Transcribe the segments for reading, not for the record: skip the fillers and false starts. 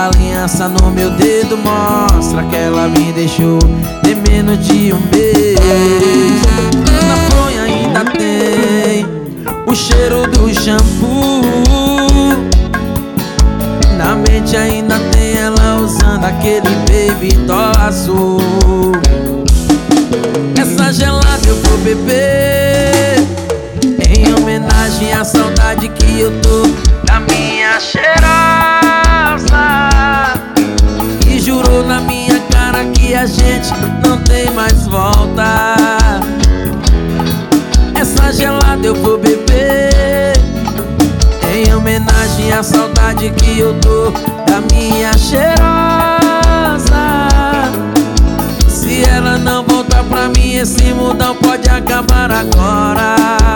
aliança no meu dedo mostra que ela me deixou em menos de um mês. Na fronha ainda tem o cheiro do shampoo, na mente ainda tem ela usando aquele baby doll azul. Essa gelada eu vou beber em homenagem à saudade que eu tô da minha cheirosa, que jurou na minha cara que a gente não tem mais volta. Essa gelada eu vou beber em homenagem à saudade que eu tô da minha cheirosa. Se ela não voltar pra mim, esse mundão pode acabar agora.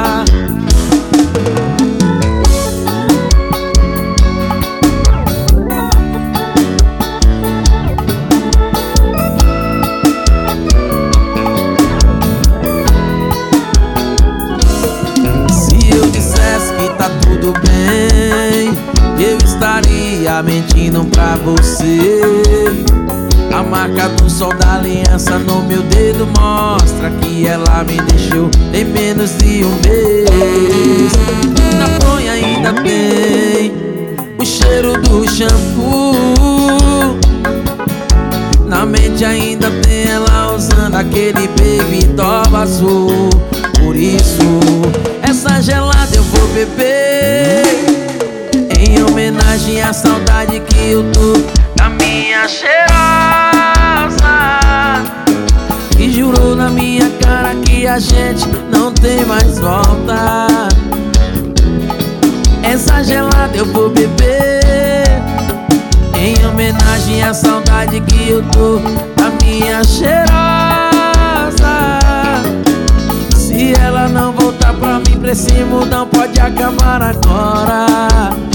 Tudo bem, eu estaria mentindo pra você. A marca do sol da aliança no meu dedo mostra que ela me deixou em menos de um mês. Na fronha ainda tem o cheiro do shampoo, na mente ainda tem ela usando aquele baby doll azul. Por isso, essa gelada eu vou beber em homenagem à saudade que eu tô da minha cheirosa, que jurou na minha cara que a gente não tem mais volta. Essa gelada eu vou beber em homenagem à saudade que eu tô da minha cheirosa. Se ela não voltar pra mim, pra esse mundão pode acabar agora.